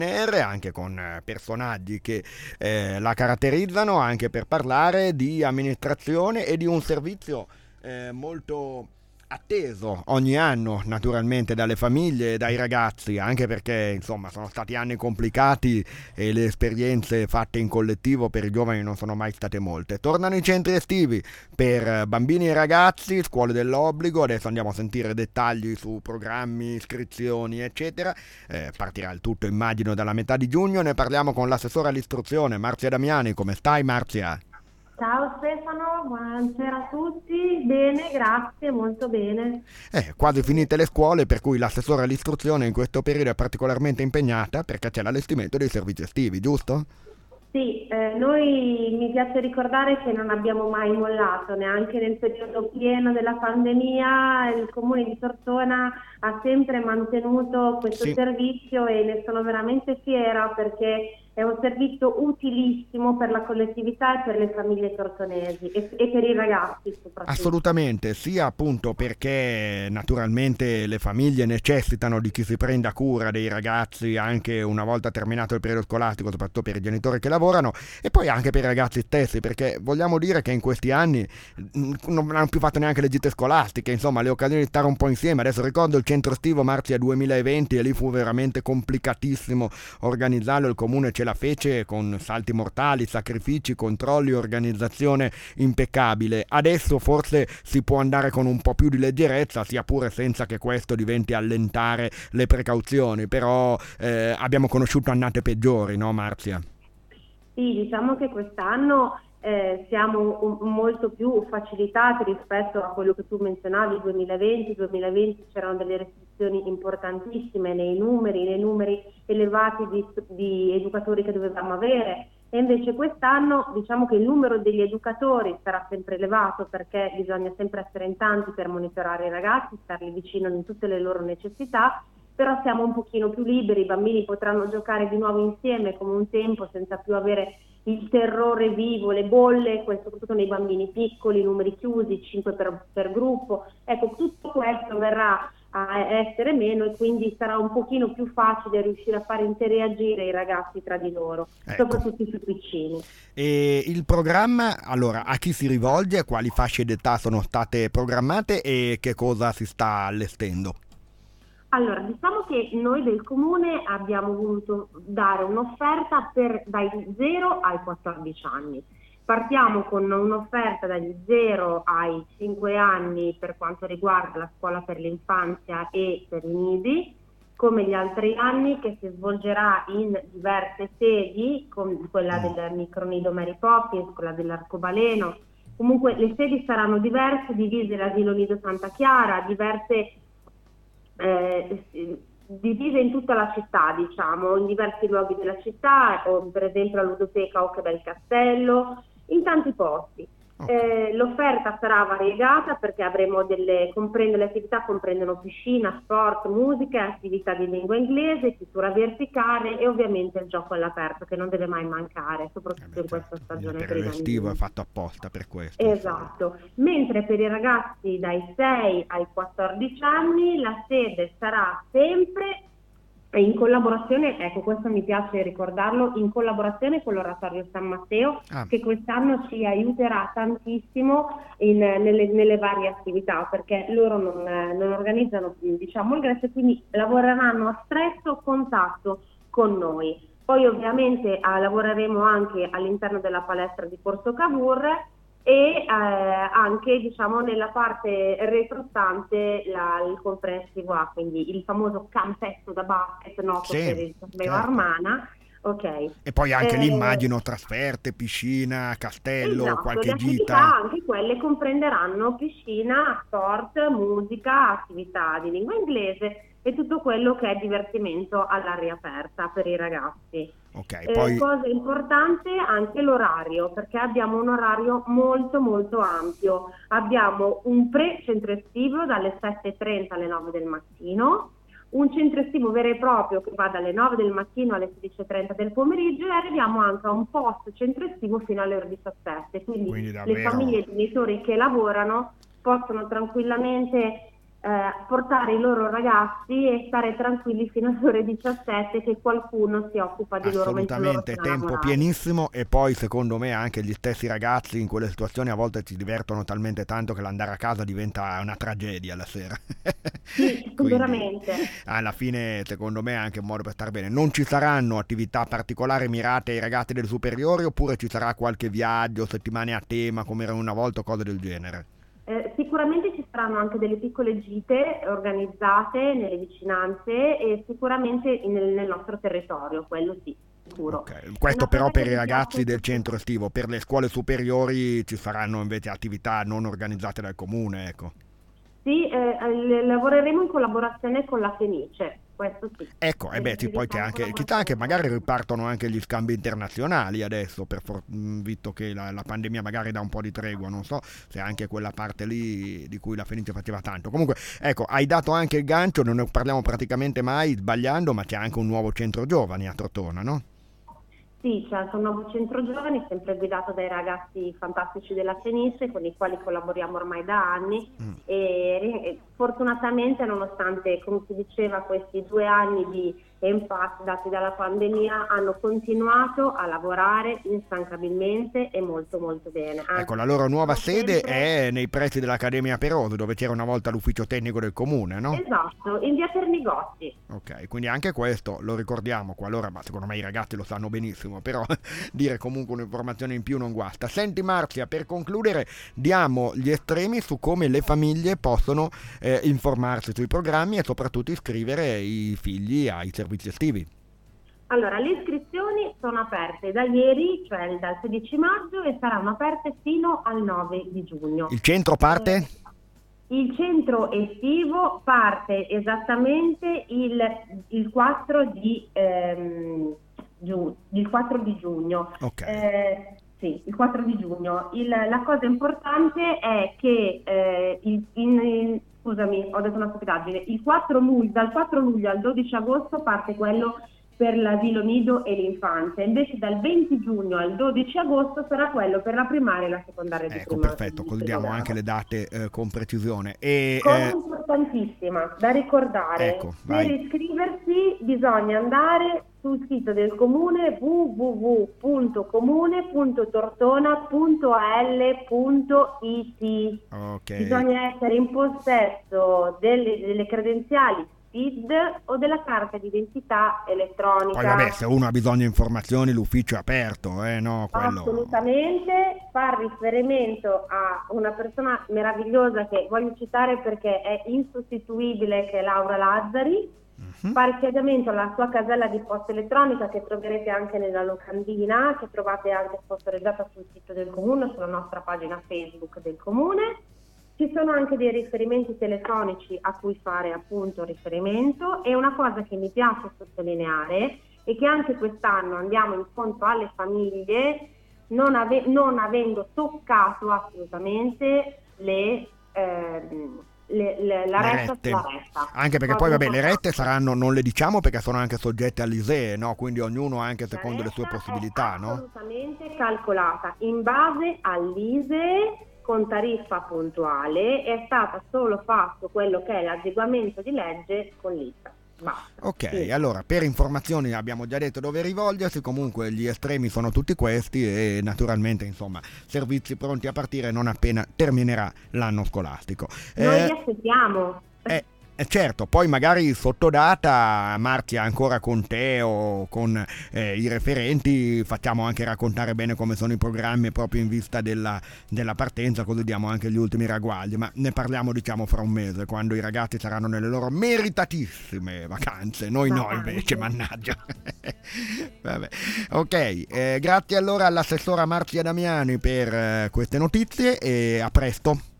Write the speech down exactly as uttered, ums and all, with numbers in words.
anche con eh, personaggi che eh, la caratterizzano, anche per parlare di amministrazione e di un servizio eh, molto atteso ogni anno naturalmente dalle famiglie e dai ragazzi, anche perché insomma sono stati anni complicati e le esperienze fatte in collettivo per i giovani non sono mai state molte. Tornano i centri estivi per bambini e ragazzi, scuole dell'obbligo. Adesso andiamo a sentire dettagli su programmi, iscrizioni eccetera. Eh, partirà il tutto immagino dalla metà di giugno. Ne parliamo con l'assessore all'istruzione Marzia Damiani. Come stai, Marzia? Ciao Stefano, buonasera a tutti. Bene, grazie, molto bene. Eh, quasi finite le scuole, per cui l'assessore all'istruzione in questo periodo è particolarmente impegnata perché c'è l'allestimento dei servizi estivi, giusto? Sì, eh, noi mi piace ricordare che non abbiamo mai mollato, neanche nel periodo pieno della pandemia. Il Comune di Tortona ha sempre mantenuto questo Sì. servizio e ne sono veramente fiera, perché è un servizio utilissimo per la collettività e per le famiglie tortonesi e, e per i ragazzi soprattutto. Assolutamente, sia appunto perché naturalmente le famiglie necessitano di chi si prenda cura dei ragazzi anche una volta terminato il periodo scolastico, soprattutto per i genitori che lavorano, e poi anche per i ragazzi stessi, perché vogliamo dire che in questi anni mh, non hanno più fatto neanche le gite scolastiche, insomma le occasioni di stare un po' insieme. Adesso ricordo il centro estivo Marzia duemilaventi e lì fu veramente complicatissimo organizzarlo, il comune ce la fece con salti mortali, sacrifici, controlli, organizzazione impeccabile. Adesso forse si può andare con un po' più di leggerezza, sia pure senza che questo diventi allentare le precauzioni, però eh, abbiamo conosciuto annate peggiori, no Marzia? Sì, diciamo che quest'anno eh, siamo un, molto più facilitati rispetto a quello che tu menzionavi, duemilaventi. duemilaventi c'erano delle restrizioni importantissime nei numeri, nei numeri elevati di, di educatori che dovevamo avere, e invece quest'anno diciamo che il numero degli educatori sarà sempre elevato, perché bisogna sempre essere in tanti per monitorare i ragazzi, starli vicino in tutte le loro necessità. Però siamo un pochino più liberi, i bambini potranno giocare di nuovo insieme come un tempo, senza più avere il terrore vivo, le bolle, soprattutto nei bambini piccoli, numeri chiusi, cinque per, per gruppo. Ecco, tutto questo verrà a essere meno e quindi sarà un pochino più facile riuscire a far interagire i ragazzi tra di loro, Ecco. soprattutto i più piccini. E il programma, allora, a chi si rivolge, quali fasce d'età sono state programmate e che cosa si sta allestendo? Allora, diciamo che noi del Comune abbiamo voluto dare un'offerta per dai zero ai quattordici anni. Partiamo con un'offerta dagli zero ai cinque anni per quanto riguarda la scuola per l'infanzia e per i nidi, come gli altri anni, che si svolgerà in diverse sedi, con quella del micronido Mary Poppins, quella dell'Arcobaleno. Comunque le sedi saranno diverse, divise l'asilo nido Santa Chiara, diverse Eh, divise in tutta la città, diciamo, in diversi luoghi della città, o per esempio la ludoteca Ocche del Castello, in tanti posti. Okay. Eh, l'offerta sarà variegata, perché avremo delle, comprende, le attività comprendono piscina, sport, musica, attività di lingua inglese, pittura verticale e ovviamente il gioco all'aperto, che non deve mai mancare, soprattutto Eh beh, in questa certo, stagione il per i periodo estivo è bambini. fatto apposta per questo. Esatto, mentre per i ragazzi dai sei ai quattordici anni la sede sarà sempre in collaborazione, ecco questo mi piace ricordarlo, in collaborazione con l'Oratorio San Matteo, Ah. che quest'anno ci aiuterà tantissimo in, nelle, nelle varie attività, perché loro non, non organizzano, diciamo, il ingresso, e quindi lavoreranno a stretto contatto con noi. Poi ovviamente eh, lavoreremo anche all'interno della palestra di Porto Cavour e eh, anche diciamo nella parte retrostante la, il comprensivo A, quindi il famoso campetto da basket noto Sì, per il torneo certo. Armana. Ok. E poi anche lì Eh, immagino trasferte, piscina, castello, Esatto, le qualche attività gita. anche quelle comprenderanno piscina, sport, musica, attività di lingua inglese e tutto quello che è divertimento all'aria aperta per i ragazzi. Ok, Eh, poi cosa importante anche l'orario, perché abbiamo un orario molto molto ampio. Abbiamo un pre-centro estivo dalle sette e trenta alle nove del mattino, un centro estivo vero e proprio che va dalle nove del mattino alle sedici e trenta del pomeriggio, e arriviamo anche a un post centro estivo fino alle ore diciassette, quindi, quindi le davvero famiglie e i genitori che lavorano possono tranquillamente eh, portare i loro ragazzi e stare tranquilli fino alle ore diciassette, che qualcuno si occupa di loro mentre loro Assolutamente, sono a tempo lavorare. pienissimo, e poi secondo me anche gli stessi ragazzi in quelle situazioni a volte si divertono talmente tanto che l'andare a casa diventa una tragedia la sera. Sì, Quindi veramente. alla fine secondo me è anche un modo per star bene. Non ci saranno attività particolari mirate ai ragazzi delle superiori, oppure ci sarà qualche viaggio, settimane a tema come era una volta o cose del genere? Eh, sicuramente ci saranno anche delle piccole gite organizzate nelle vicinanze e sicuramente nel, nel nostro territorio, quello sì, sicuro. Ok, questo Una però cosa che per i mi ragazzi piace del centro estivo. Per le scuole superiori ci saranno invece attività non organizzate dal comune, ecco. sì, eh, eh, lavoreremo in collaborazione con la Fenice, questo sì. Ecco, e beh, sì, poi c'è anche, chissà che magari ripartono anche gli scambi internazionali adesso, per for- mh, visto che la, la pandemia magari dà un po' di tregua, non so se anche quella parte lì di cui la Fenice faceva tanto. Comunque, ecco, hai dato anche il gancio, non ne parliamo praticamente mai sbagliando, ma c'è anche un nuovo centro giovani a Tortona, no? Sì, c'è anche un nuovo centro giovani, sempre guidato dai ragazzi fantastici della Fenice, con i quali collaboriamo ormai da anni Mm. e, e fortunatamente, nonostante, come si diceva, questi due anni di impasse dati dalla pandemia, hanno continuato a lavorare instancabilmente e molto molto bene. Anzi, Ecco, la loro nuova sono sede sempre... è nei pressi dell'Accademia Peroso, dove c'era una volta l'ufficio tecnico del comune, no? Esatto, in via Pernigotti. Ok, quindi anche questo lo ricordiamo qualora, ma secondo me i ragazzi lo sanno benissimo, però dire comunque un'informazione in più non guasta. Senti Marzia, per concludere diamo gli estremi su come le famiglie possono eh, informarsi sui programmi e soprattutto iscrivere i figli ai servizi estivi. Allora, le iscrizioni sono aperte da ieri, cioè dal sedici maggio, e saranno aperte fino al nove di giugno. Il centro parte? Eh, Il centro estivo parte esattamente il, il quattro di, ehm, giu- il quattro di giugno. Ok. Eh, sì, il quattro di giugno. Il- la cosa importante è che eh, il, in, in- scusami, ho detto una stupidaggine. Il quattro luglio, dal quattro luglio al dodici agosto parte quello per l'asilo nido e l'infanzia, invece dal venti giugno al dodici agosto sarà quello per la primaria e la secondaria di Ecco, prima, perfetto, di così primo diamo anche grado. le date eh, con precisione. E, Cosa eh, importantissima da ricordare: ecco, per vai. iscriversi bisogna andare sul sito del comune w w w punto comune punto tortona punto a l punto i t. Ok. Bisogna essere in possesso delle, delle credenziali S P I D o della carta d'identità elettronica. Poi vabbè, se uno ha bisogno di informazioni l'ufficio è aperto, eh no, quello... Assolutamente, far riferimento a una persona meravigliosa che voglio citare perché è insostituibile, che è Laura Lazzari. Mhm. Fare chiarimento alla sua casella di posta elettronica, che troverete anche nella locandina, che trovate anche sponsoreggiata sul sito del comune, sulla nostra pagina Facebook del comune. Ci sono anche dei riferimenti telefonici a cui fare appunto riferimento, e una cosa che mi piace sottolineare è che anche quest'anno andiamo incontro alle famiglie non, ave- non avendo toccato assolutamente le, ehm, le- le- la Le retta rette. sulla retta. Anche perché Cosa poi vabbè, le importante. rette saranno, non le diciamo perché sono anche soggette all'I S E E, no? Quindi ognuno anche La secondo le sue retta possibilità, è no? assolutamente calcolata in base all'I S E E con tariffa puntuale, è stata solo fatto quello che è l'adeguamento di legge con l'I S A. Basta. Ok, Sì. allora per informazioni abbiamo già detto dove rivolgersi, comunque gli estremi sono tutti questi e naturalmente insomma servizi pronti a partire non appena terminerà l'anno scolastico. Noi Eh, vi aspettiamo. Eh, eh, certo, poi magari sottodata Marzia ancora con te o con eh, i referenti facciamo anche raccontare bene come sono i programmi proprio in vista della, della partenza, così diamo anche gli ultimi ragguagli, ma ne parliamo diciamo fra un mese quando i ragazzi saranno nelle loro meritatissime vacanze, noi no Vacanze. invece, mannaggia. Vabbè. Ok, eh, grazie allora all'assessora Marzia Damiani per eh, queste notizie e a presto.